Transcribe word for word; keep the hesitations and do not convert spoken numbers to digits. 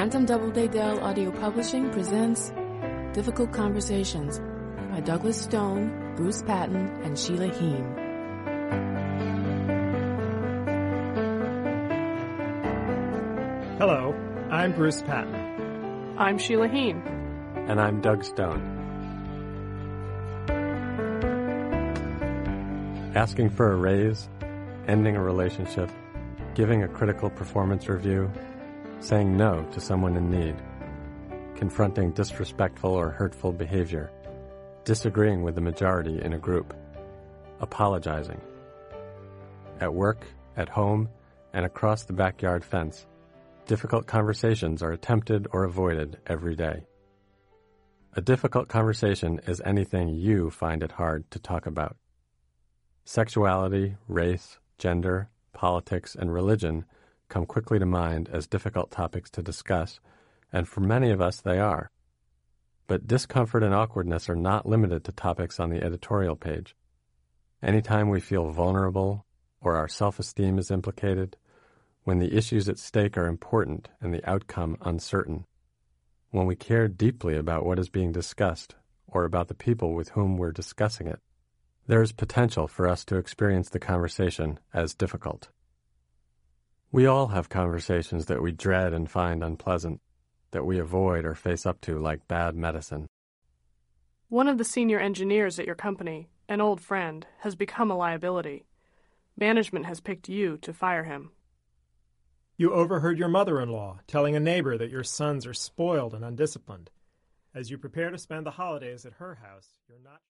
Bantam Doubleday Dell Audio Publishing presents Difficult Conversations by Douglas Stone, Bruce Patton, and Sheila Heen. Hello, I'm Bruce Patton. I'm Sheila Heen. And I'm Doug Stone. Asking for a raise, ending a relationship, giving a critical performance review, saying no to someone in need, confronting disrespectful or hurtful behavior, disagreeing with the majority in a group, apologizing. At work, at home, and across the backyard fence, difficult conversations are attempted or avoided every day. A difficult conversation is anything you find it hard to talk about. Sexuality, race, gender, politics, and religion come quickly to mind as difficult topics to discuss, and for many of us they are. But discomfort and awkwardness are not limited to topics on the editorial page. Anytime we feel vulnerable or our self-esteem is implicated, when the issues at stake are important and the outcome uncertain, when we care deeply about what is being discussed or about the people with whom we're discussing it, there is potential for us to experience the conversation as difficult. We all have conversations that we dread and find unpleasant, that we avoid or face up to like bad medicine. One of the senior engineers at your company, an old friend, has become a liability. Management has picked you to fire him. You overheard your mother-in-law telling a neighbor that your sons are spoiled and undisciplined. As you prepare to spend the holidays at her house, you're not...